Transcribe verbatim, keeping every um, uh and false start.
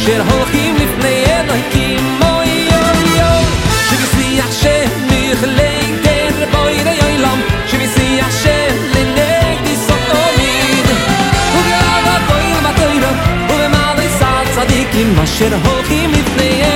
אשר הולכים לפני אלוהים אוי אוי אוי שבשיח שמחלקת בוי דיילם שבשיח שלנגדי סומין ובגלל הבוי ובתוירה ובמעלי סעד צדיקים אשר הולכים לפני